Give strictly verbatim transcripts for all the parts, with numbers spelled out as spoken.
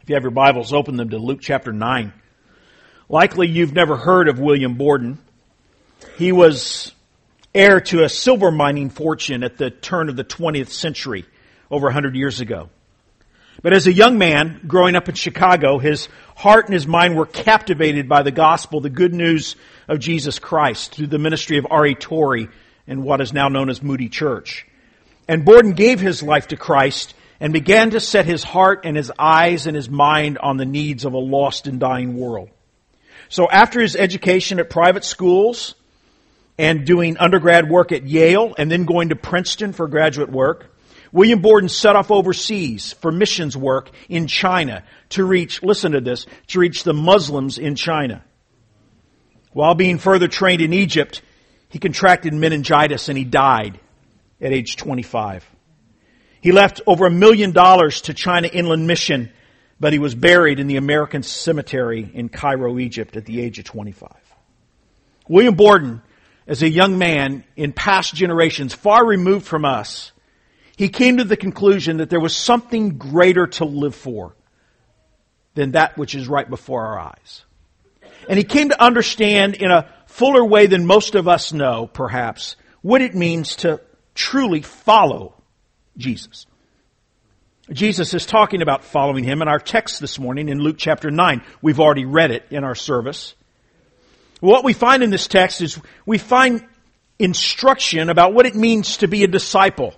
If you have your Bibles, open them to Luke chapter nine. Likely you've never heard of William Borden. He was heir to a silver mining fortune at the turn of the twentieth century, over one hundred years ago. But as a young man growing up in Chicago, his heart and his mind were captivated by the gospel, the good news of Jesus Christ, through the ministry of R A Torrey and what is now known as Moody Church. And Borden gave his life to Christ and began to set his heart and his eyes and his mind on the needs of a lost and dying world. So after his education at private schools and doing undergrad work at Yale and then going to Princeton for graduate work, William Borden set off overseas for missions work in China to reach, listen to this, to reach the Muslims in China. While being further trained in Egypt, he contracted meningitis and he died at age twenty-five. He left over a million dollars to China Inland Mission, but he was buried in the American Cemetery in Cairo, Egypt at the age of twenty-five. William Borden, as a young man in past generations, far removed from us, he came to the conclusion that there was something greater to live for than that which is right before our eyes. And he came to understand in a fuller way than most of us know, perhaps, what it means to truly follow Jesus. Jesus is talking about following Him in our text this morning in Luke chapter nine. We've already read it in our service. What we find in this text is we find instruction about what it means to be a disciple.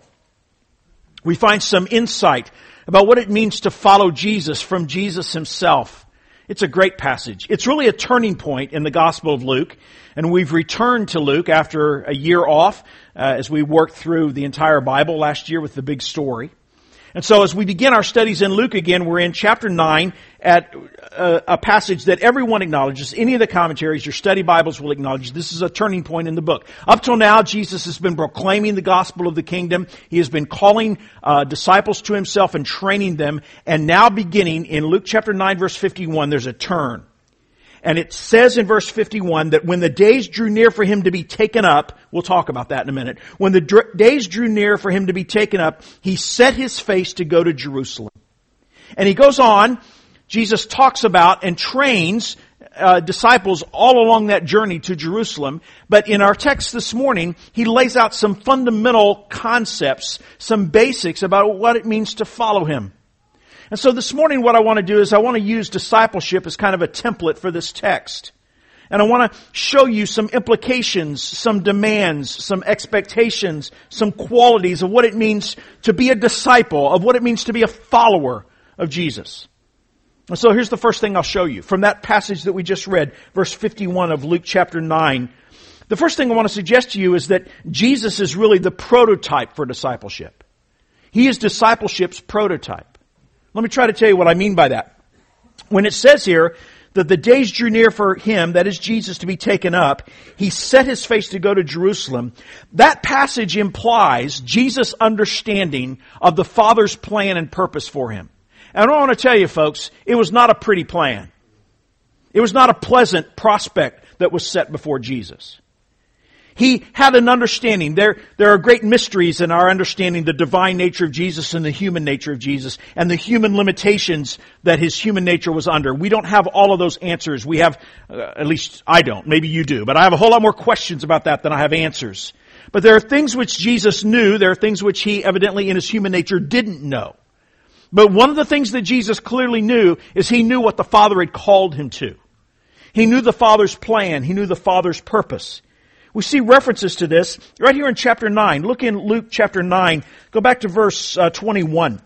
We find some insight about what it means to follow Jesus from Jesus Himself. It's a great passage. It's really a turning point in the Gospel of Luke. And we've returned to Luke after a year off uh, as we worked through the entire Bible last year with the big story. And so as we begin our studies in Luke again, we're in chapter nine at a, a passage that everyone acknowledges. Any of the commentaries, your study Bibles will acknowledge this is a turning point in the book. Up till now, Jesus has been proclaiming the gospel of the kingdom. He has been calling uh, disciples to Himself and training them. And now beginning in Luke chapter nine, verse fifty-one, there's a turn. And it says in verse fifty-one that when the days drew near for Him to be taken up, we'll talk about that in a minute. When the dr- days drew near for Him to be taken up, He set His face to go to Jerusalem. And He goes on, Jesus talks about and trains uh, disciples all along that journey to Jerusalem. But in our text this morning, He lays out some fundamental concepts, some basics about what it means to follow Him. And so this morning what I want to do is I want to use discipleship as kind of a template for this text. And I want to show you some implications, some demands, some expectations, some qualities of what it means to be a disciple, of what it means to be a follower of Jesus. And so here's the first thing I'll show you. From that passage that we just read, verse fifty-one of Luke chapter nine, the first thing I want to suggest to you is that Jesus is really the prototype for discipleship. He is discipleship's prototype. Let me try to tell you what I mean by that. When it says here that the days drew near for Him, that is Jesus, to be taken up, He set His face to go to Jerusalem. That passage implies Jesus' understanding of the Father's plan and purpose for Him. And I want to tell you, folks, it was not a pretty plan. It was not a pleasant prospect that was set before Jesus. He had an understanding. There, there are great mysteries in our understanding the divine nature of Jesus and the human nature of Jesus and the human limitations that His human nature was under. We don't have all of those answers. We have, uh, at least I don't, maybe you do, but I have a whole lot more questions about that than I have answers. But there are things which Jesus knew. There are things which He evidently in His human nature didn't know. But one of the things that Jesus clearly knew is He knew what the Father had called Him to. He knew the Father's plan. He knew the Father's purpose. We see references to this right here in chapter nine. Look in Luke chapter nine. Go back to verse uh, twenty-one.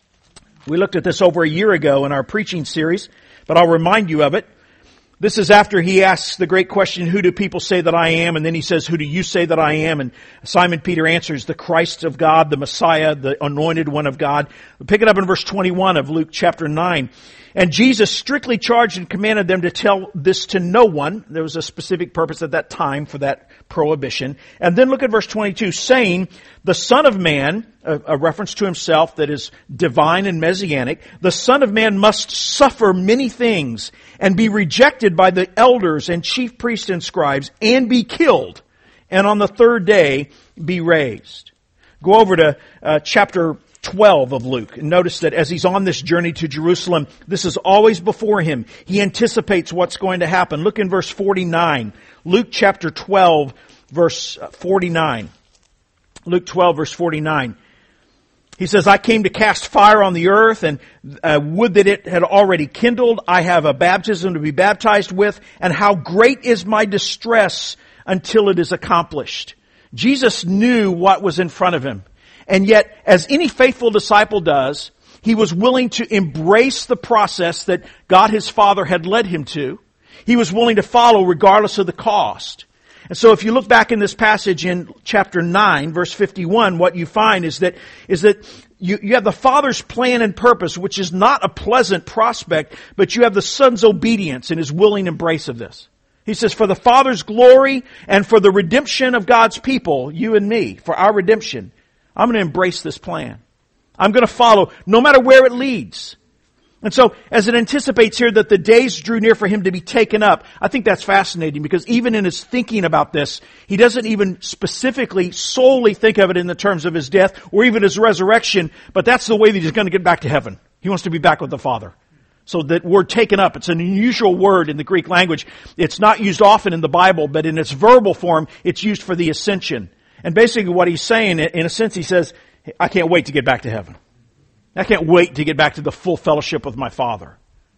We looked at this over a year ago in our preaching series, but I'll remind you of it. This is after He asks the great question, who do people say that I am? And then He says, who do you say that I am? And Simon Peter answers, the Christ of God, the Messiah, the anointed one of God. Pick it up in verse twenty-one of Luke chapter nine. And Jesus strictly charged and commanded them to tell this to no one. There was a specific purpose at that time for that prohibition. And then look at verse twenty-two, saying, the Son of Man, a, a reference to Himself that is divine and messianic, the Son of Man must suffer many things and be rejected by the elders and chief priests and scribes and be killed, and on the third day be raised. Go over to uh, chapter twelve of Luke. And notice that as he's on this journey to Jerusalem, this is always before him. He anticipates what's going to happen. Look in verse forty-nine. Luke chapter twelve, verse forty-nine. Luke twelve, verse forty-nine. He says, I came to cast fire on the earth, and uh, would that it had already kindled. I have a baptism to be baptized with, and how great is my distress until it is accomplished. Jesus knew what was in front of him. And yet, as any faithful disciple does, he was willing to embrace the process that God his Father had led him to. He was willing to follow regardless of the cost. And so if you look back in this passage in chapter nine, verse fifty-one, what you find is that, is that you, you have the Father's plan and purpose, which is not a pleasant prospect, but you have the Son's obedience and his willing embrace of this. He says, for the Father's glory and for the redemption of God's people, you and me, for our redemption, I'm going to embrace this plan. I'm going to follow no matter where it leads. And so, as it anticipates here that the days drew near for him to be taken up, I think that's fascinating because even in his thinking about this, he doesn't even specifically solely think of it in the terms of his death or even his resurrection, but that's the way that he's going to get back to heaven. He wants to be back with the Father. So that word taken up, it's an unusual word in the Greek language. It's not used often in the Bible, but in its verbal form, it's used for the ascension. And basically what he's saying, in a sense, he says, I can't wait to get back to heaven. I can't wait to get back to the full fellowship with my Father.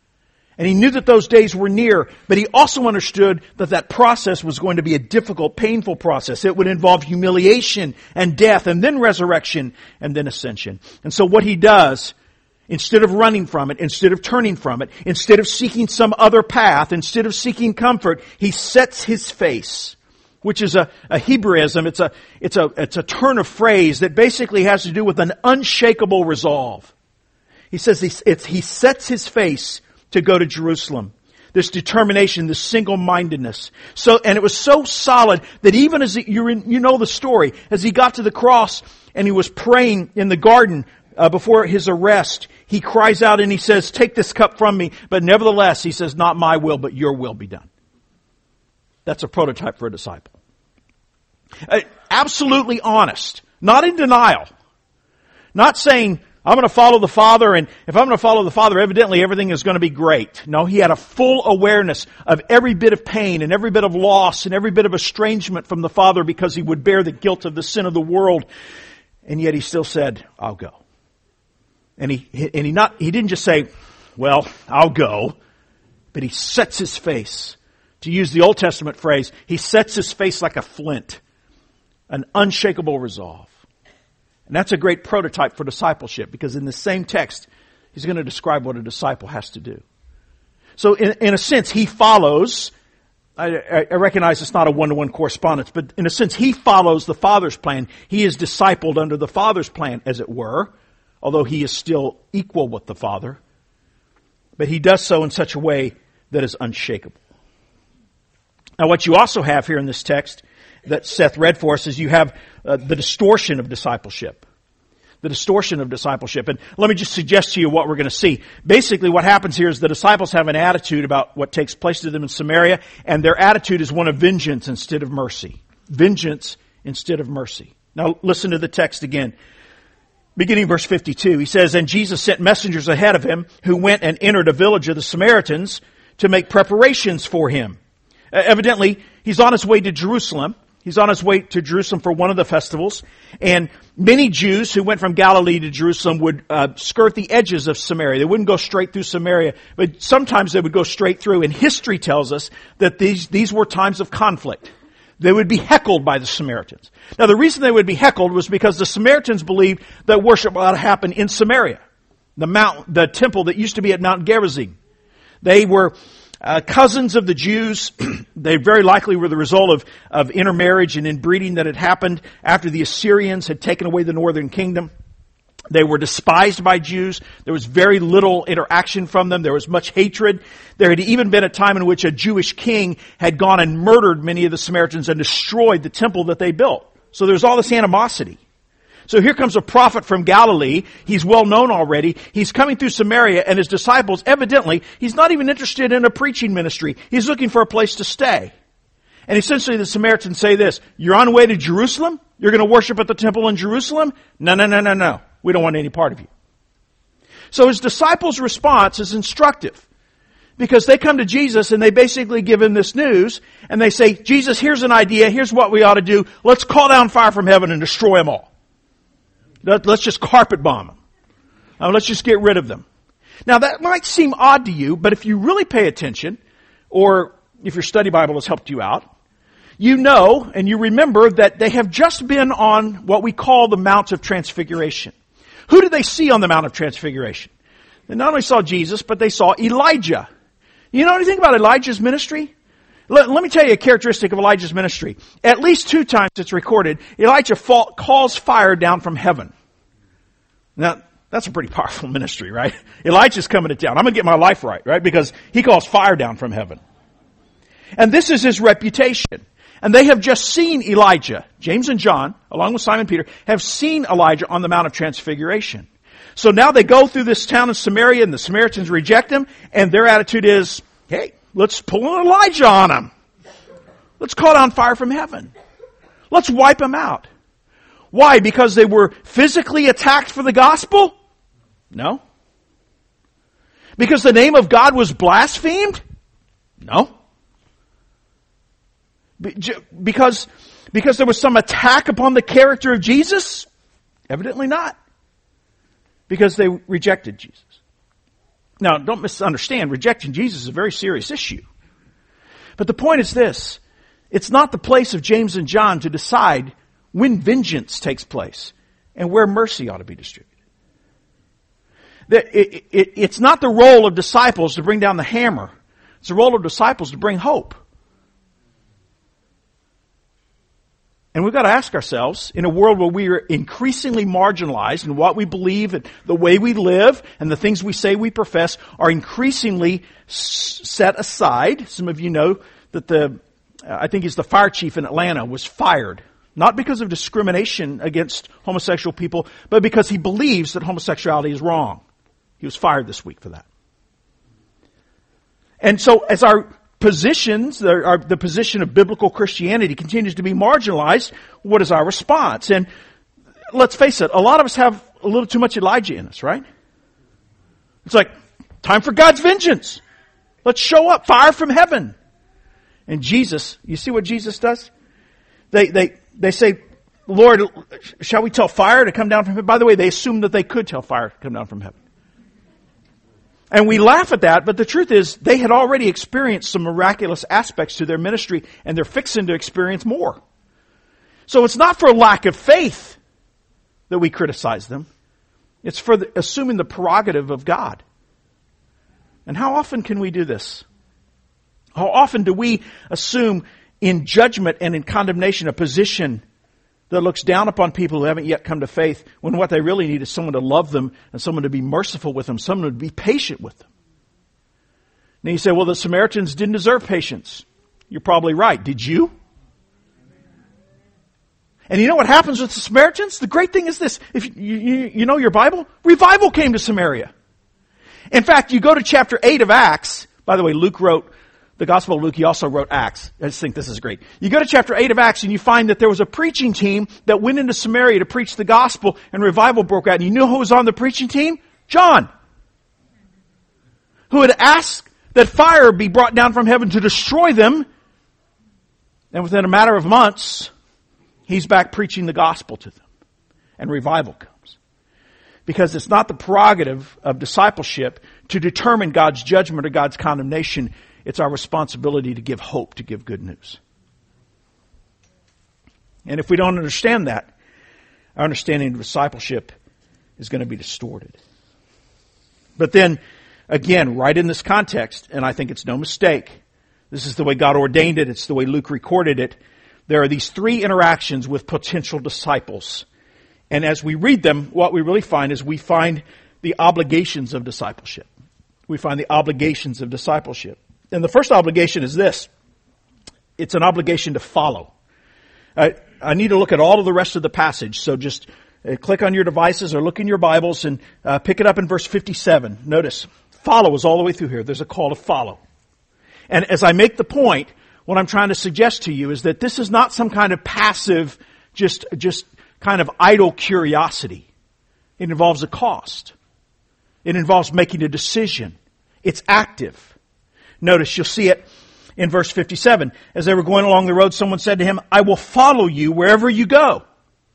And he knew that those days were near, but he also understood that that process was going to be a difficult, painful process. It would involve humiliation and death and then resurrection and then ascension. And so what he does, instead of running from it, instead of turning from it, instead of seeking some other path, instead of seeking comfort, he sets his face, which is a, a Hebraism. It's a, it's a, it's a turn of phrase that basically has to do with an unshakable resolve. He says he, it's, he sets his face to go to Jerusalem. This determination, this single-mindedness. So, and it was so solid that even as he, you you know the story, as he got to the cross and he was praying in the garden uh, before his arrest, he cries out and he says, take this cup from me, but nevertheless, he says, not my will, but your will be done. That's a prototype for a disciple. Uh, absolutely honest. Not in denial. Not saying, I'm going to follow the Father, and if I'm going to follow the Father, evidently everything is going to be great. No, he had a full awareness of every bit of pain and every bit of loss and every bit of estrangement from the Father because he would bear the guilt of the sin of the world. And yet he still said, I'll go. And he, and he not, he didn't just say, well, I'll go, but he sets his face. To use the Old Testament phrase, he sets his face like a flint. An unshakable resolve. And that's a great prototype for discipleship because in the same text, he's going to describe what a disciple has to do. So in, in a sense, he follows, I, I recognize it's not a one-to-one correspondence, but in a sense, he follows the Father's plan. He is discipled under the Father's plan, as it were, although he is still equal with the Father. But he does so in such a way that is unshakable. Now, what you also have here in this text that Seth read for us is you have uh, the distortion of discipleship. The distortion of discipleship. And let me just suggest to you what we're going to see. Basically, what happens here is the disciples have an attitude about what takes place to them in Samaria, and their attitude is one of vengeance instead of mercy. Vengeance instead of mercy. Now, listen to the text again. Beginning verse fifty-two, he says, and Jesus sent messengers ahead of him who went and entered a village of the Samaritans to make preparations for him. Uh, evidently, he's on his way to Jerusalem. He's on his way to Jerusalem for one of the festivals. And many Jews who went from Galilee to Jerusalem would uh, skirt the edges of Samaria. They wouldn't go straight through Samaria, but sometimes they would go straight through. And history tells us that these, these were times of conflict. They would be heckled by the Samaritans. Now, the reason they would be heckled was because the Samaritans believed that worship ought to happen in Samaria, the mount, the temple that used to be at Mount Gerizim. They were Uh, cousins of the Jews. They very likely were the result of, of intermarriage and inbreeding that had happened after the Assyrians had taken away the northern kingdom. They were despised by Jews. There was very little interaction from them. There was much hatred. There had even been a time in which a Jewish king had gone and murdered many of the Samaritans and destroyed the temple that they built. So there's all this animosity. So here comes a prophet from Galilee. He's well known already. He's coming through Samaria, and his disciples, evidently, he's not even interested in a preaching ministry. He's looking for a place to stay. And essentially the Samaritans say this, you're on the way to Jerusalem? You're going to worship at the temple in Jerusalem? No, no, no, no, no. We don't want any part of you. So his disciples' response is instructive. Because they come to Jesus and they basically give him this news and they say, Jesus, here's an idea. Here's what we ought to do. Let's call down fire from heaven and destroy them all. Let's just carpet bomb them. Uh, let's just get rid of them. Now that might seem odd to you, but if you really pay attention, or if your study Bible has helped you out, you know and you remember that they have just been on what we call the Mount of Transfiguration. Who did they see on the Mount of Transfiguration? They not only saw Jesus, but they saw Elijah. You know anything about Elijah's ministry? Let, let me tell you a characteristic of Elijah's ministry. At least two times it's recorded, Elijah fall, calls fire down from heaven. Now, that's a pretty powerful ministry, right? Elijah's coming to town. I'm going to get my life right, right? Because he calls fire down from heaven. And this is his reputation. And they have just seen Elijah. James and John, along with Simon Peter, have seen Elijah on the Mount of Transfiguration. So now they go through this town of Samaria and the Samaritans reject him and their attitude is, hey, let's pull an Elijah on them. Let's call down fire from heaven. Let's wipe them out. Why? Because they were physically attacked for the gospel? No. Because the name of God was blasphemed? No. Because, because there was some attack upon the character of Jesus? Evidently not. Because they rejected Jesus. Now, don't misunderstand. Rejecting Jesus is a very serious issue. But the point is this. It's not the place of James and John to decide when vengeance takes place and where mercy ought to be distributed. It, it, it's not the role of disciples to bring down the hammer. It's the role of disciples to bring hope. And we've got to ask ourselves, in a world where we are increasingly marginalized and what we believe and the way we live and the things we say we profess are increasingly set aside. Some of you know that the, I think he's the fire chief in Atlanta, was fired. Not because of discrimination against homosexual people, but because he believes that homosexuality is wrong. He was fired this week for that. And so as our positions, the, our, the position of biblical Christianity continues to be marginalized, what is our response? And let's face it, a lot of us have a little too much Elijah in us, right? It's like, time for God's vengeance. Let's show up, fire from heaven. And Jesus, you see what Jesus does? They, they, they say, Lord, shall we tell fire to come down from heaven? By the way, they assumed that they could tell fire to come down from heaven. And we laugh at that, but the truth is they had already experienced some miraculous aspects to their ministry, and they're fixing to experience more. So it's not for lack of faith that we criticize them. It's for the, assuming the prerogative of God. And how often can we do this? How often do we assume in judgment and in condemnation a position that looks down upon people who haven't yet come to faith, when what they really need is someone to love them and someone to be merciful with them, someone to be patient with them. Now you say, well, the Samaritans didn't deserve patience. You're probably right. Did you? And you know what happens with the Samaritans? The great thing is this. If you, you, you know your Bible, revival came to Samaria. In fact, you go to chapter eight of Acts. By the way, Luke wrote the Gospel of Luke. He also wrote Acts. I just think this is great. You go to chapter eight of Acts and you find that there was a preaching team that went into Samaria to preach the gospel, and revival broke out. And you know who was on the preaching team? John. Who had asked that fire be brought down from heaven to destroy them. And within a matter of months, he's back preaching the gospel to them. And revival comes. Because it's not the prerogative of discipleship to determine God's judgment or God's condemnation. It's our responsibility to give hope, to give good news. And if we don't understand that, our understanding of discipleship is going to be distorted. But then, again, right in this context, and I think it's no mistake, this is the way God ordained it, it's the way Luke recorded it, there are these three interactions with potential disciples. And as we read them, what we really find is we find the obligations of discipleship. We find the obligations of discipleship. And the first obligation is this. It's an obligation to follow. Uh, I need to look at all of the rest of the passage, so just uh, click on your devices or look in your Bibles and uh, pick it up in verse fifty-seven. Notice, follow is all the way through here. There's a call to follow. And as I make the point, what I'm trying to suggest to you is that this is not some kind of passive, just, just kind of idle curiosity. It involves a cost. It involves making a decision. It's active. Notice, you'll see it in verse fifty-seven. As they were going along the road, someone said to him, I will follow you wherever you go.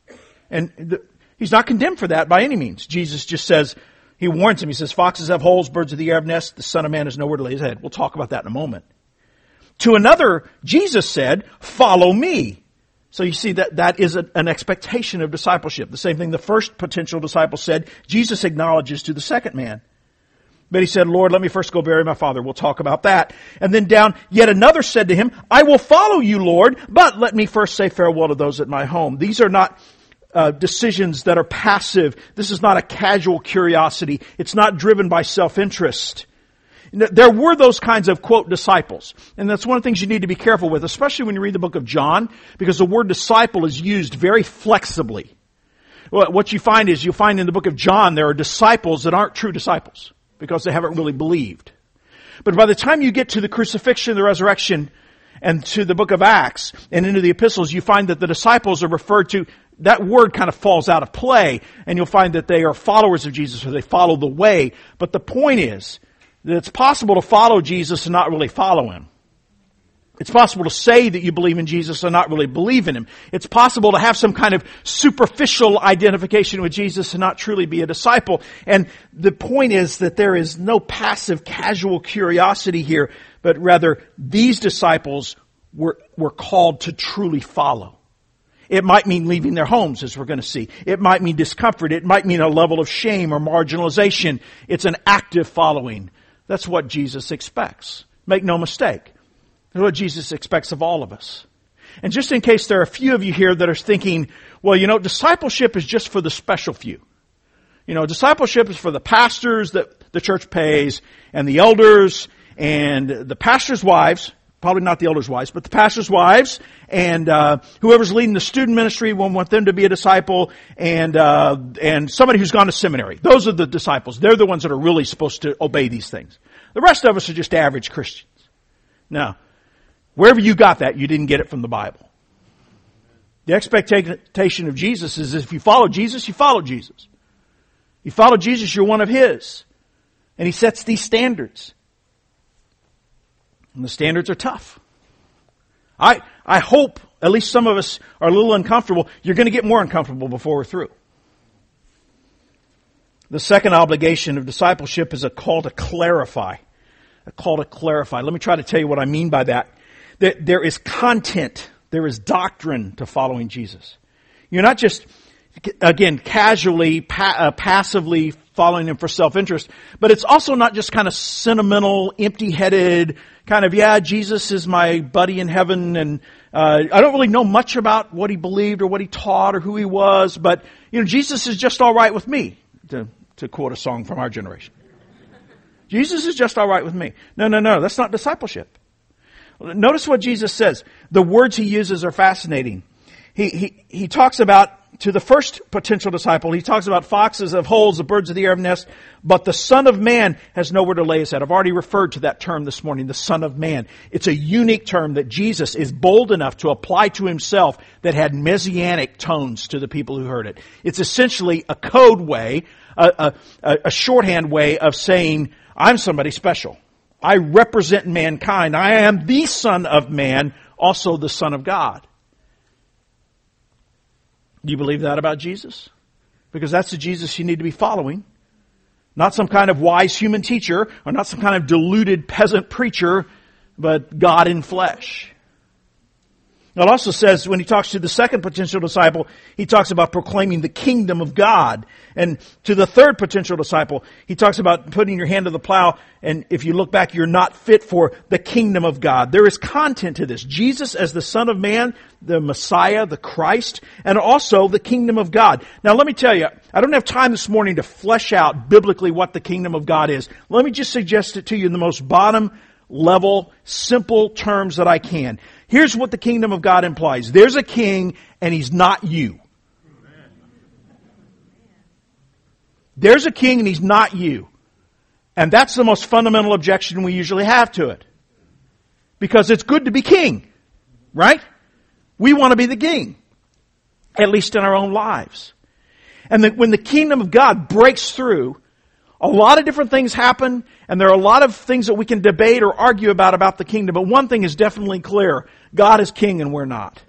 And the, he's not condemned for that by any means. Jesus just says, he warns him. He says, foxes have holes, birds of the air have nests. The Son of Man has nowhere to lay his head. We'll talk about that in a moment. To another, Jesus said, follow me. So you see that that is a, an expectation of discipleship. The same thing the first potential disciple said, Jesus acknowledges to the second man. But he said, Lord, let me first go bury my father. We'll talk about that. And then down, yet another said to him, I will follow you, Lord, but let me first say farewell to those at my home. These are not uh, decisions that are passive. This is not a casual curiosity. It's not driven by self-interest. There were those kinds of, quote, disciples. And that's one of the things you need to be careful with, especially when you read the book of John, because the word disciple is used very flexibly. What you find is, you'll find in the book of John, there are disciples that aren't true disciples, because they haven't really believed. But by the time you get to the crucifixion, the resurrection, and to the book of Acts, and into the epistles, you find that the disciples are referred to, that word kind of falls out of play, and you'll find that they are followers of Jesus, or they follow the way. But the point is, that it's possible to follow Jesus and not really follow Him. It's possible to say that you believe in Jesus and not really believe in Him. It's possible to have some kind of superficial identification with Jesus and not truly be a disciple. And the point is that there is no passive, casual curiosity here, but rather these disciples were, were called to truly follow. It might mean leaving their homes, as we're going to see. It might mean discomfort. It might mean a level of shame or marginalization. It's an active following. That's what Jesus expects. Make no mistake. That's what Jesus expects of all of us. And just in case there are a few of you here that are thinking, well, you know, discipleship is just for the special few. You know, discipleship is for the pastors that the church pays, and the elders, and the pastors' wives, probably not the elders' wives, but the pastors' wives, and uh whoever's leading the student ministry will want them to be a disciple, and uh and somebody who's gone to seminary. Those are the disciples. They're the ones that are really supposed to obey these things. The rest of us are just average Christians. Now, wherever you got that, you didn't get it from the Bible. The expectation of Jesus is if you follow Jesus, you follow Jesus. You follow Jesus, you're one of His. And He sets these standards. And the standards are tough. I I hope at least some of us are a little uncomfortable. You're going to get more uncomfortable before we're through. The second obligation of discipleship is a call to clarify. A call to clarify. Let me try to tell you what I mean by that. That there is content, there is doctrine to following Jesus. You're not just, again, casually, pa- uh, passively following Him for self-interest, but it's also not just kind of sentimental, empty-headed, kind of, yeah, Jesus is my buddy in heaven, and uh, I don't really know much about what He believed or what He taught or who He was, but, you know, Jesus is just all right with me, to, to quote a song from our generation. Jesus is just all right with me. No, no, no, that's not discipleship. Notice what Jesus says. The words He uses are fascinating. He, he, he talks about, to the first potential disciple, He talks about foxes have holes, the birds of the air have nests, but the Son of Man has nowhere to lay His head. I've already referred to that term this morning, the Son of Man. It's a unique term that Jesus is bold enough to apply to Himself that had messianic tones to the people who heard it. It's essentially a code way, a, a, a shorthand way of saying, I'm somebody special. I represent mankind. I am the Son of Man, also the Son of God. Do you believe that about Jesus? Because that's the Jesus you need to be following. Not some kind of wise human teacher, or not some kind of deluded peasant preacher, but God in flesh. It also says, when He talks to the second potential disciple, He talks about proclaiming the kingdom of God. And to the third potential disciple, He talks about putting your hand to the plow, and if you look back, you're not fit for the kingdom of God. There is content to this. Jesus as the Son of Man, the Messiah, the Christ, and also the kingdom of God. Now let me tell you, I don't have time this morning to flesh out biblically what the kingdom of God is. Let me just suggest it to you in the most bottom level, simple terms that I can. Here's what the kingdom of God implies. There's a king, and he's not you. There's a king, and he's not you. And that's the most fundamental objection we usually have to it. Because it's good to be king, right? We want to be the king, at least in our own lives. And that when the kingdom of God breaks through, a lot of different things happen, and there are a lot of things that we can debate or argue about about the kingdom. But one thing is definitely clear. God is king and we're not.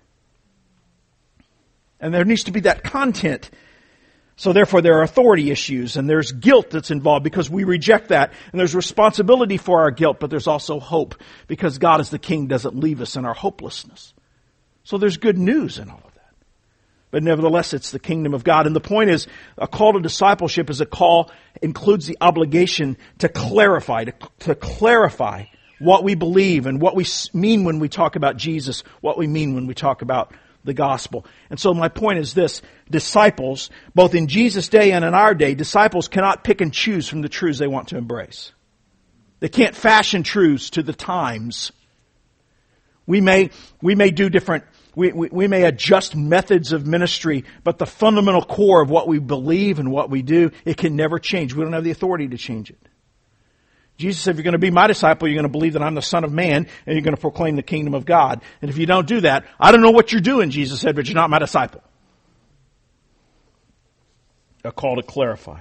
And there needs to be that content. So therefore there are authority issues, and there's guilt that's involved because we reject that. And there's responsibility for our guilt, but there's also hope because God as the king doesn't leave us in our hopelessness. So there's good news in all of that. But nevertheless, it's the kingdom of God. And the point is, a call to discipleship is a call, includes the obligation to clarify, to, to clarify what we believe and what we mean when we talk about Jesus, what we mean when we talk about the gospel. And so my point is this: disciples, both in Jesus' day and in our day, disciples cannot pick and choose from the truths they want to embrace. They can't fashion truths to the times. We may, we may do different, we, we, we may adjust methods of ministry, but the fundamental core of what we believe and what we do, it can never change. We don't have the authority to change it. Jesus said, if you're going to be my disciple, you're going to believe that I'm the Son of Man, and you're going to proclaim the kingdom of God. And if you don't do that, I don't know what you're doing, Jesus said, but you're not my disciple. A call to clarify.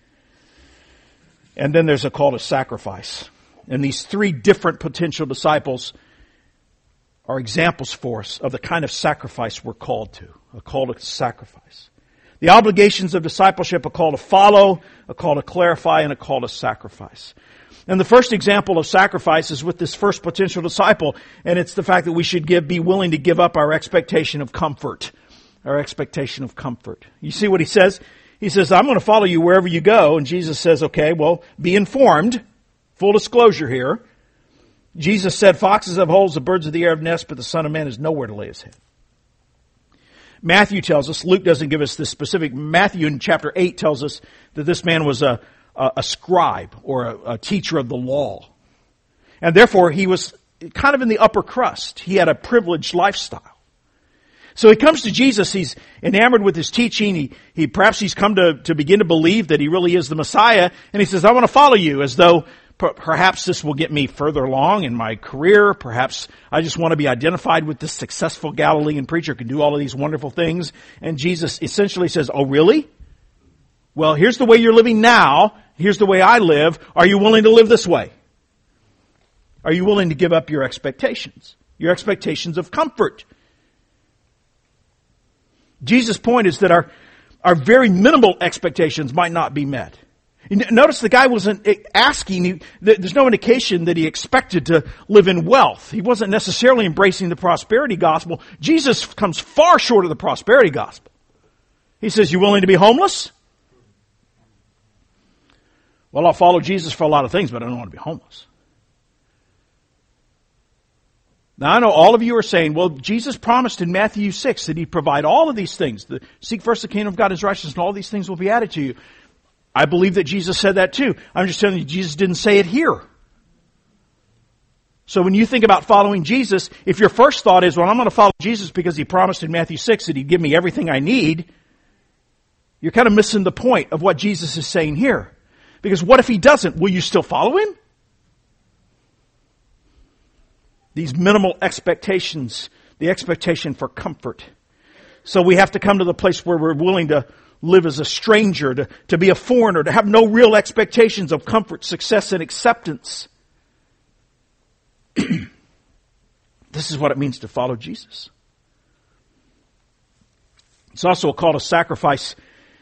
And then there's a call to sacrifice. And these three different potential disciples are examples for us of the kind of sacrifice we're called to. A call to sacrifice. The obligations of discipleship, a call to follow, a call to clarify, and a call to sacrifice. And the first example of sacrifice is with this first potential disciple, and it's the fact that we should give, be willing to give up our expectation of comfort. Our expectation of comfort. You see what he says? He says, I'm going to follow you wherever you go. And Jesus says, okay, well, be informed. Full disclosure here. Jesus said, foxes have holes, the birds of the air have nests, but the Son of Man has nowhere to lay his head. Matthew tells us, Luke doesn't give us this specific, Matthew in chapter eight tells us that this man was a, a, a scribe or a, a teacher of the law. And therefore he was kind of in the upper crust. He had a privileged lifestyle. So he comes to Jesus, he's enamored with his teaching, he, he perhaps he's come to, to begin to believe that he really is the Messiah, and he says, I want to follow you, as though perhaps this will get me further along in my career. Perhaps I just want to be identified with this successful Galilean preacher who can do all of these wonderful things. And Jesus essentially says, oh, really? Well, here's the way you're living now. Here's the way I live. Are you willing to live this way? Are you willing to give up your expectations? Your expectations of comfort? Jesus' point is that our, our very minimal expectations might not be met. Notice the guy wasn't asking, there's no indication that he expected to live in wealth. He wasn't necessarily embracing the prosperity gospel. Jesus comes far short of the prosperity gospel. He says, you willing to be homeless? Well, I'll follow Jesus for a lot of things, but I don't want to be homeless. Now, I know all of you are saying, well, Jesus promised in Matthew six that he'd provide all of these things. The, seek first the kingdom of God and his righteousness, and all these things will be added to you. I believe that Jesus said that too. I'm just telling you, Jesus didn't say it here. So when you think about following Jesus, if your first thought is, well, I'm going to follow Jesus because he promised in Matthew six that he'd give me everything I need, you're kind of missing the point of what Jesus is saying here. Because what if he doesn't? Will you still follow him? These minimal expectations, the expectation for comfort. So we have to come to the place where we're willing to live as a stranger, to, to be a foreigner, to have no real expectations of comfort, success, and acceptance. This is what it means to follow Jesus. It's also a call to sacrifice,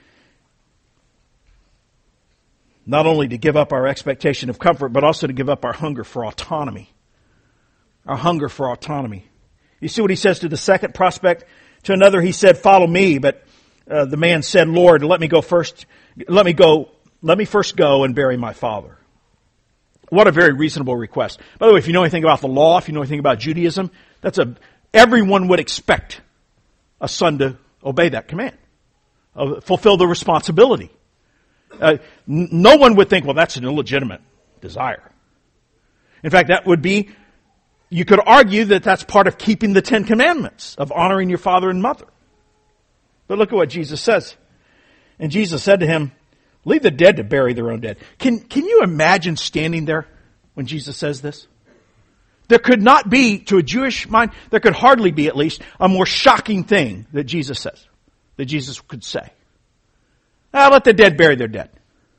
not only to give up our expectation of comfort, but also to give up our hunger for autonomy. Our hunger for autonomy. You see what he says to the second prospect? To another he said, follow me, but Uh, the man said, Lord, let me go first, let me go, let me first go and bury my father. What a very reasonable request. By the way, if you know anything about the law, if you know anything about Judaism, that's a, everyone would expect a son to obey that command, uh, fulfill the responsibility. Uh, n- no one would think, well, that's an illegitimate desire. In fact, that would be, you could argue that that's part of keeping the Ten Commandments, of honoring your father and mother. But look at what Jesus says. And Jesus said to him, leave the dead to bury their own dead. Can, can you imagine standing there when Jesus says this? There could not be, to a Jewish mind, there could hardly be at least, a more shocking thing that Jesus says, that Jesus could say. Ah, let the dead bury their dead.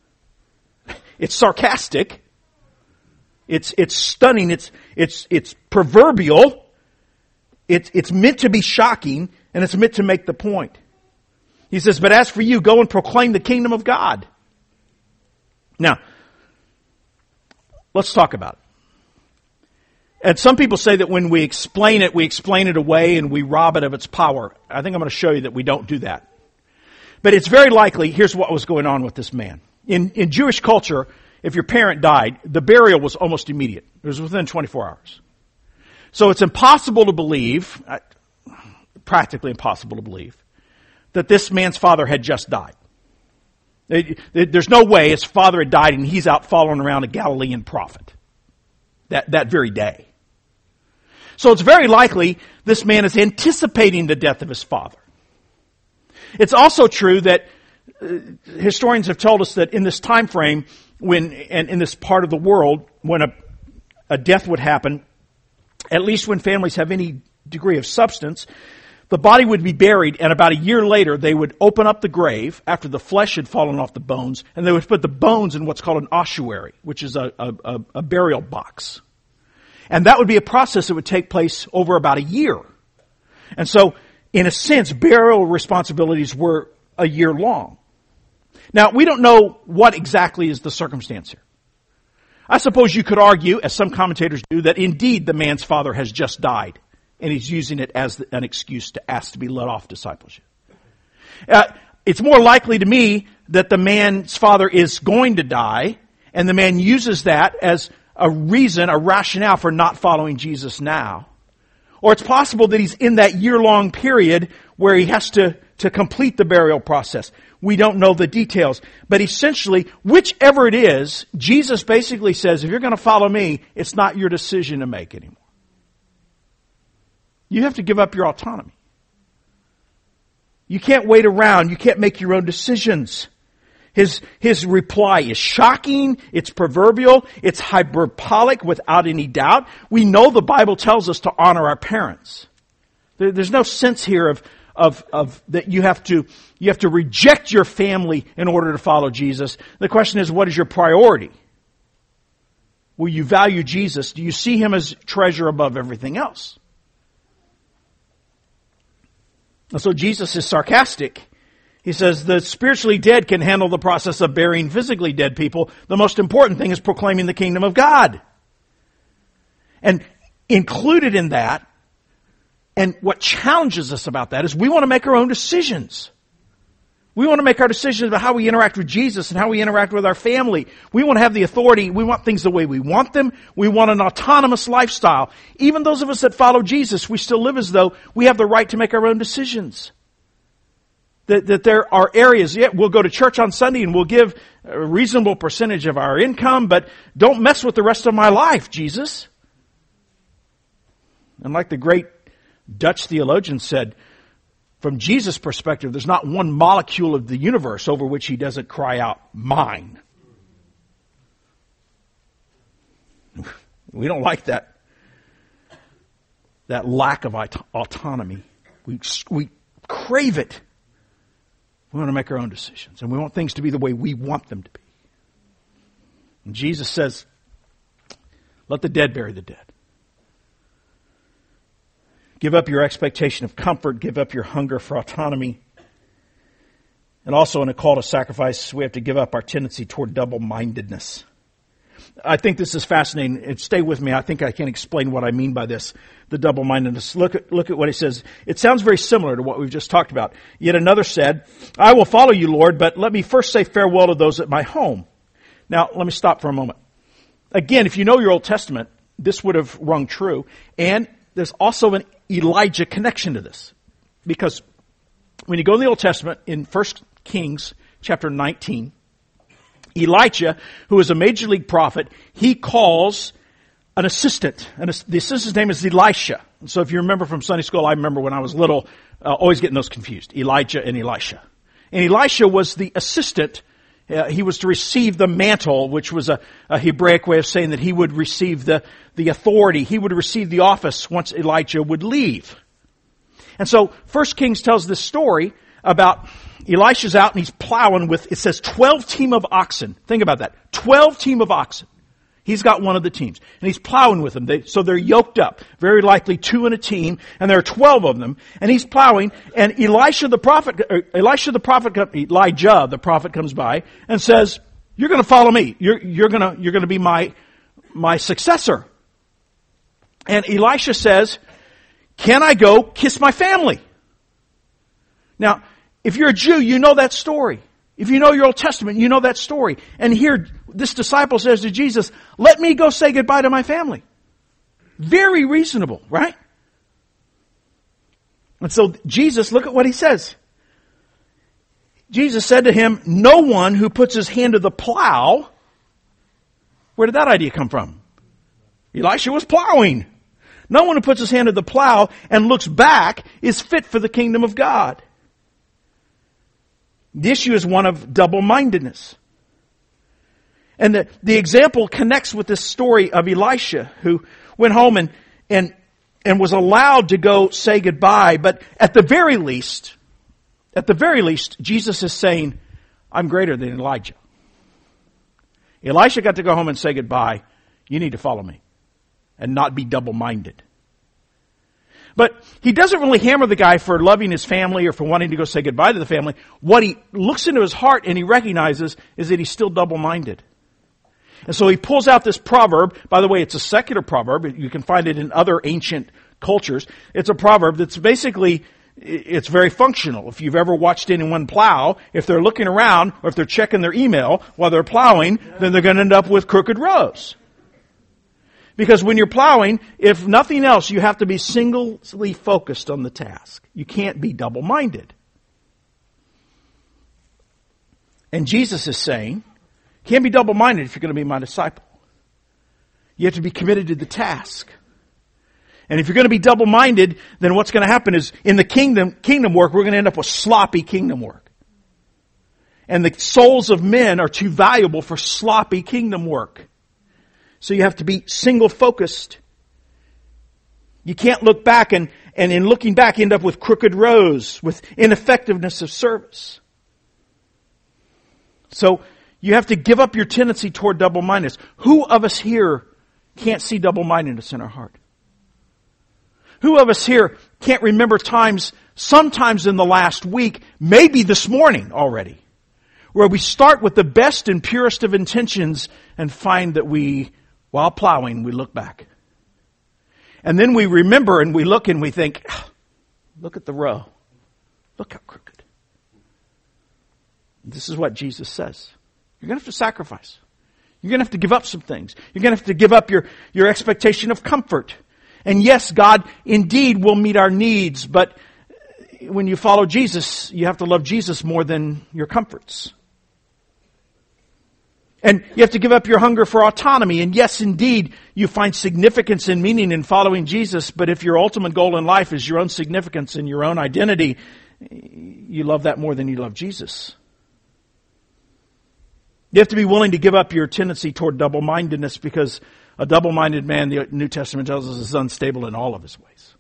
It's sarcastic. It's, it's stunning. It's, it's, it's proverbial. It's, it's meant to be shocking, and it's meant to make the point. He says, but as for you, go and proclaim the kingdom of God. Now, let's talk about it. And some people say that when we explain it, we explain it away and we rob it of its power. I think I'm going to show you that we don't do that. But it's very likely, here's what was going on with this man. In, in Jewish culture, if your parent died, the burial was almost immediate. It was within twenty-four hours. So it's impossible to believe, practically impossible to believe, that this man's father had just died. There's no way his father had died and he's out following around a Galilean prophet that, that very day. So it's very likely this man is anticipating the death of his father. It's also true that uh, historians have told us that in this time frame, when and in this part of the world, when a, a death would happen, at least when families have any degree of substance, the body would be buried, and about a year later, they would open up the grave after the flesh had fallen off the bones, and they would put the bones in what's called an ossuary, which is a, a, a burial box. And that would be a process that would take place over about a year. And so, in a sense, burial responsibilities were a year long. Now, we don't know what exactly is the circumstance here. I suppose you could argue, as some commentators do, that indeed the man's father has just died, and he's using it as an excuse to ask to be let off discipleship. Uh, it's more likely to me that the man's father is going to die, and the man uses that as a reason, a rationale for not following Jesus now. Or it's possible that he's in that year-long period where he has to, to complete the burial process. We don't know the details. But essentially, whichever it is, Jesus basically says, if you're going to follow me, it's not your decision to make anymore. You have to give up your autonomy. You can't wait around. You can't make your own decisions. His, his reply is shocking, it's proverbial, it's hyperbolic without any doubt. We know the Bible tells us to honor our parents. There, there's no sense here of, of, of that you have to, you have to reject your family in order to follow Jesus. The question is, what is your priority? Will you value Jesus? Do you see Him as treasure above everything else? And so Jesus is sarcastic. He says the spiritually dead can handle the process of burying physically dead people. The most important thing is proclaiming the kingdom of God. And included in that, and what challenges us about that, is we want to make our own decisions. We want to make our decisions about how we interact with Jesus and how we interact with our family. We want to have the authority. We want things the way we want them. We want an autonomous lifestyle. Even those of us that follow Jesus, we still live as though we have the right to make our own decisions. That, that there are areas, yeah, we'll go to church on Sunday and we'll give a reasonable percentage of our income, but don't mess with the rest of my life, Jesus. And like the great Dutch theologian said, from Jesus' perspective, there's not one molecule of the universe over which He doesn't cry out, mine. We don't like that, that lack of autonomy. We, we crave it. We want to make our own decisions, and we want things to be the way we want them to be. And Jesus says, let the dead bury the dead. Give up your expectation of comfort. Give up your hunger for autonomy. And also in a call to sacrifice, we have to give up our tendency toward double-mindedness. I think this is fascinating. And stay with me. I think I can explain what I mean by this, the double-mindedness. Look at, look at what he says. It sounds very similar to what we've just talked about. Yet another said, I will follow you, Lord, but let me first say farewell to those at my home. Now, let me stop for a moment. Again, if you know your Old Testament, this would have rung true. And there's also an Elijah connection to this. Because when you go in the Old Testament, in First Kings chapter nineteen, Elijah, who is a major league prophet, he calls an assistant. And the assistant's name is Elisha. And so if you remember from Sunday school, I remember when I was little, uh, always getting those confused. Elijah and Elisha. And Elisha was the assistant. Uh, he was to receive the mantle, which was a, a Hebraic way of saying that he would receive the, the authority. He would receive the office once Elijah would leave. And so First Kings tells this story about Elisha's out and he's plowing with, it says twelve team of oxen. Think about that. twelve team of oxen. He's got one of the teams. And he's plowing with them. They, so they're yoked up. Very likely two in a team. And there are twelve of them. And he's plowing. And Elisha the prophet, Elisha the prophet, Elijah the prophet comes by and says, you're going to follow me. You're, you're going to, you're going to be my, my successor. And Elisha says, can I go kiss my family? Now, if you're a Jew, you know that story. If you know your Old Testament, you know that story. And here, this disciple says to Jesus, let me go say goodbye to my family. Very reasonable, right? And so Jesus, look at what he says. Jesus said to him, no one who puts his hand to the plow. Where did that idea come from? Elisha was plowing. No one who puts his hand to the plow and looks back is fit for the kingdom of God. The issue is one of double-mindedness. And the, the example connects with this story of Elisha, who went home and, and, and was allowed to go say goodbye. But at the very least, at the very least, Jesus is saying, I'm greater than Elijah. Elisha got to go home and say goodbye. You need to follow me and not be double-minded. But he doesn't really hammer the guy for loving his family or for wanting to go say goodbye to the family. What he looks into his heart and he recognizes is that he's still double-minded. And so he pulls out this proverb. By the way, it's a secular proverb. You can find it in other ancient cultures. It's a proverb that's basically, it's very functional. If you've ever watched anyone plow, if they're looking around or if they're checking their email while they're plowing, then they're going to end up with crooked rows. Because when you're plowing, if nothing else, you have to be singly focused on the task. You can't be double-minded. And Jesus is saying, you can't be double-minded if you're going to be my disciple. You have to be committed to the task. And if you're going to be double-minded, then what's going to happen is in the kingdom, kingdom work, we're going to end up with sloppy kingdom work. And the souls of men are too valuable for sloppy kingdom work. So you have to be single-focused. You can't look back and, and in looking back end up with crooked rows, with ineffectiveness of service. So you have to give up your tendency toward double-mindedness. Who of us here can't see double-mindedness in our heart? Who of us here can't remember times, sometimes in the last week, maybe this morning already, where we start with the best and purest of intentions and find that we, while plowing, we look back. And then we remember and we look and we think, look at the row. Look how crooked. This is what Jesus says. You're going to have to sacrifice. You're going to have to give up some things. You're going to have to give up your, your expectation of comfort. And yes, God indeed will meet our needs, but when you follow Jesus, you have to love Jesus more than your comforts. And you have to give up your hunger for autonomy. And yes, indeed, you find significance and meaning in following Jesus. But if your ultimate goal in life is your own significance and your own identity, you love that more than you love Jesus. You have to be willing to give up your tendency toward double-mindedness, because a double-minded man, the New Testament tells us, is unstable in all of his ways.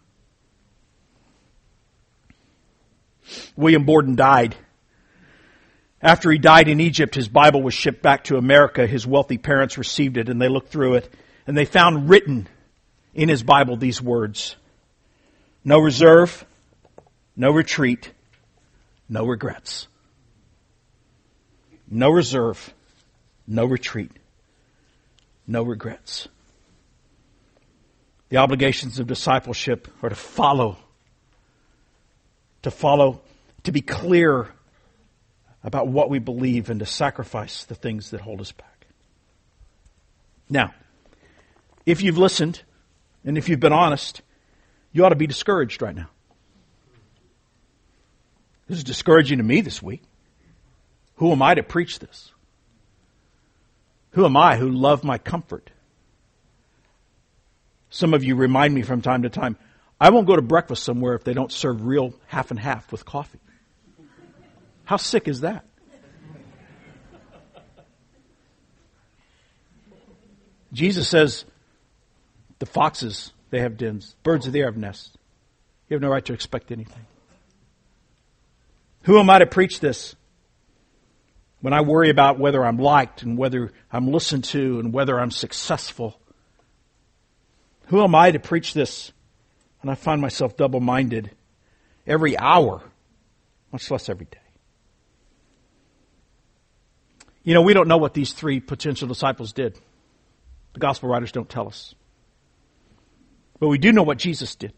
William Borden died. After he died in Egypt, his Bible was shipped back to America. His wealthy parents received it and they looked through it and they found written in his Bible these words: no reserve, no retreat, no regrets. No reserve, no retreat, no regrets. The obligations of discipleship are to follow, to follow, to be clear about what we believe and to sacrifice the things that hold us back. Now, if you've listened and if you've been honest, you ought to be discouraged right now. This is discouraging to me this week. Who am I to preach this? Who am I who love my comfort? Some of you remind me from time to time, I won't go to breakfast somewhere if they don't serve real half and half with coffee. How sick is that? Jesus says, the foxes, they have dens. Birds of the air have nests. You have no right to expect anything. Who am I to preach this? When I worry about whether I'm liked and whether I'm listened to and whether I'm successful. Who am I to preach this? And I find myself double-minded every hour, much less every day. You know, we don't know what these three potential disciples did. The gospel writers don't tell us. But we do know what Jesus did.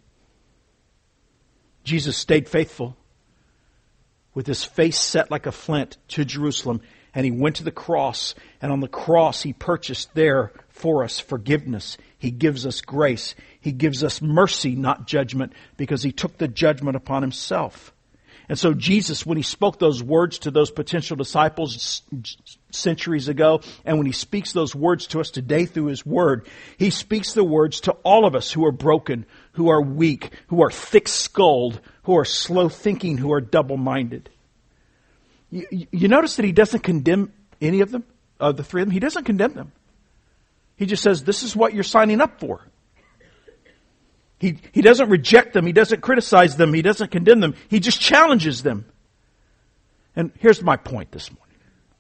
Jesus stayed faithful with his face set like a flint to Jerusalem, and he went to the cross, and on the cross he purchased there for us forgiveness. He gives us grace. He gives us mercy, not judgment, because he took the judgment upon himself. And so Jesus, when he spoke those words to those potential disciples centuries ago, and when he speaks those words to us today through his word, he speaks the words to all of us who are broken, who are weak, who are thick-skulled, who are slow-thinking, who are double-minded. You, you notice that he doesn't condemn any of them, of the three of them. He doesn't condemn them. He just says, this is what you're signing up for. He, he doesn't reject them. He doesn't criticize them. He doesn't condemn them. He just challenges them. And here's my point this morning.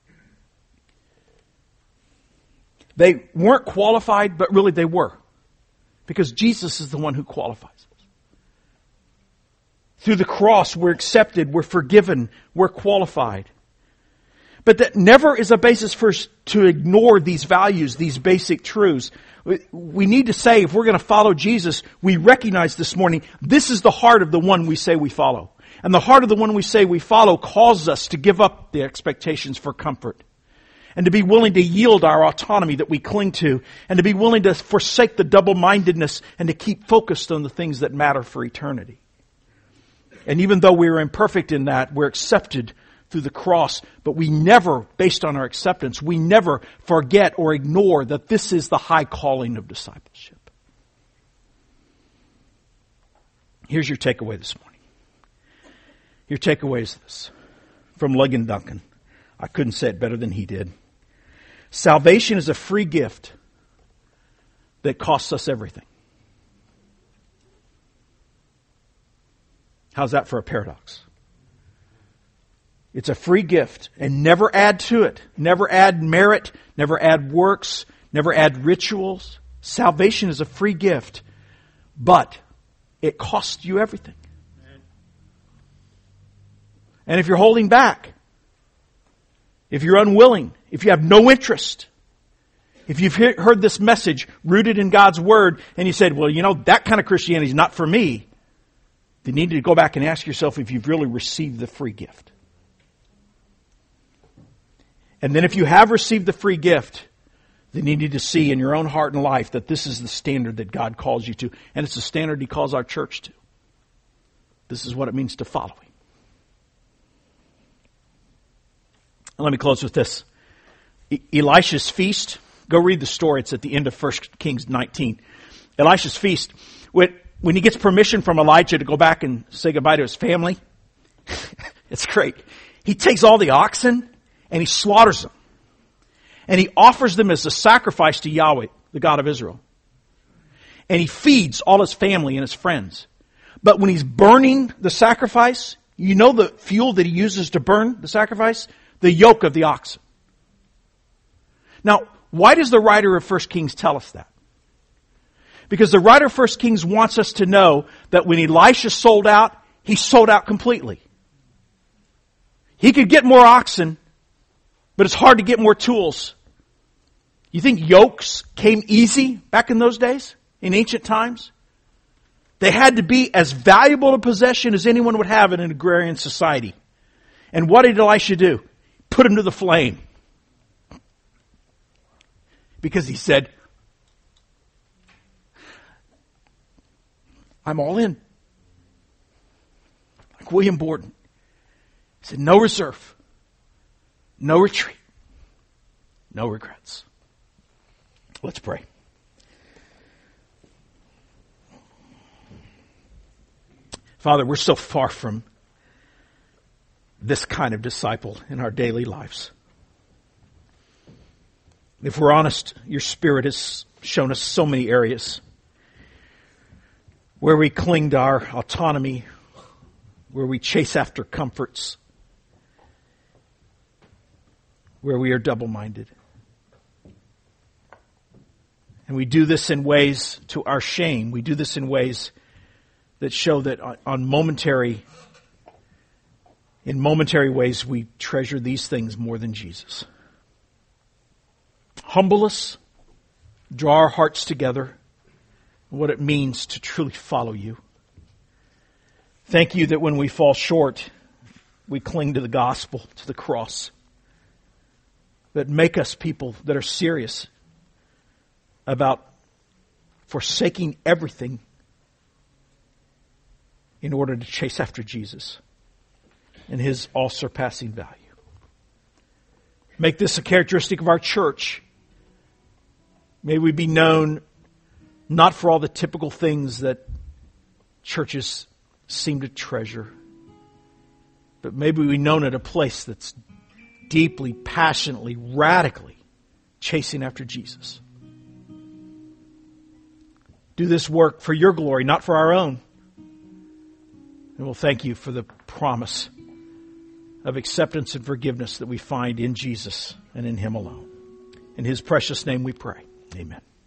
They weren't qualified, but really they were. Because Jesus is the one who qualifies us. Through the cross, we're accepted, we're forgiven, we're qualified. But that never is a basis for us to ignore these values, these basic truths. We need to say, if we're going to follow Jesus, we recognize this morning, this is the heart of the one we say we follow. And the heart of the one we say we follow calls us to give up the expectations for comfort. And to be willing to yield our autonomy that we cling to. And to be willing to forsake the double-mindedness and to keep focused on the things that matter for eternity. And even though we're imperfect in that, we're accepted through the cross, but we never, based on our acceptance, we never forget or ignore that this is the high calling of discipleship. Here's your takeaway this morning. Your takeaway is this, from Ligon Duncan. I couldn't say it better than he did. Salvation is a free gift that costs us everything. How's that for a paradox? It's a free gift, and never add to it. Never add merit, never add works, never add rituals. Salvation is a free gift, but it costs you everything. And if you're holding back, if you're unwilling, if you have no interest, if you've heard this message rooted in God's Word, and you said, well, you know, that kind of Christianity is not for me, then you need to go back and ask yourself if you've really received the free gift. And then if you have received the free gift, then you need to see in your own heart and life that this is the standard that God calls you to. And it's the standard He calls our church to. This is what it means to follow Him. And let me close with this. E- Elisha's feast. Go read the story. It's at the end of First Kings nineteen. Elisha's feast. When, when he gets permission from Elijah to go back and say goodbye to his family, it's great. He takes all the oxen and he slaughters them. And he offers them as a sacrifice to Yahweh, the God of Israel. And he feeds all his family and his friends. But when he's burning the sacrifice, you know the fuel that he uses to burn the sacrifice? The yoke of the oxen. Now, why does the writer of First Kings tell us that? Because the writer of First Kings wants us to know that when Elisha sold out, he sold out completely. He could get more oxen, but it's hard to get more tools. You think yokes came easy back in those days, in ancient times? They had to be as valuable a possession as anyone would have in an agrarian society. And what did Elisha do? Put him to the flame. Because he said, I'm all in. Like William Borden. He said, no reserve. No retreat. No regrets. Let's pray. Father, we're so far from this kind of disciple in our daily lives. If we're honest, your Spirit has shown us so many areas where we cling to our autonomy, where we chase after comforts, where we are double-minded. And we do this in ways to our shame. We do this in ways that show that on momentary, in momentary ways, we treasure these things more than Jesus. Humble us, draw our hearts together, what it means to truly follow you. Thank you that when we fall short, we cling to the gospel, to the cross. But make us people that are serious about forsaking everything in order to chase after Jesus and His all-surpassing value. Make this a characteristic of our church. May we be known not for all the typical things that churches seem to treasure, but maybe we be known at a place that's deeply, passionately, radically chasing after Jesus. Do this work for your glory, not for our own. And we'll thank you for the promise of acceptance and forgiveness that we find in Jesus and in Him alone. In His precious name we pray. Amen.